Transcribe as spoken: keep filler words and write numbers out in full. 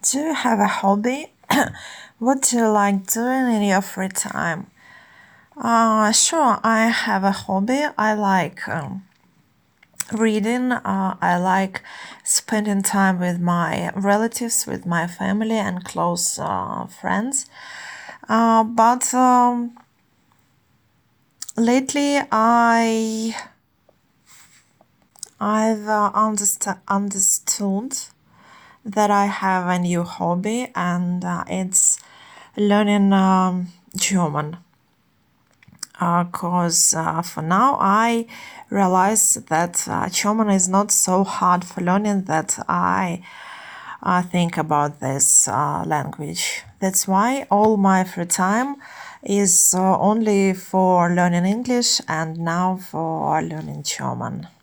Do you have a hobby? What do you like doing in your free time? Uh, sure, I have a hobby. I like um, reading. Uh, I like spending time with my relatives, with my family and close uh, friends. Uh, but um, lately, I I've uh, underst- understood that I have a new hobby, and uh, it's learning um, German. Because uh, uh, for now I realize that uh, German is not so hard for learning that I uh, think about this uh, language. That's why all my free time is uh, only for learning English and now for learning German.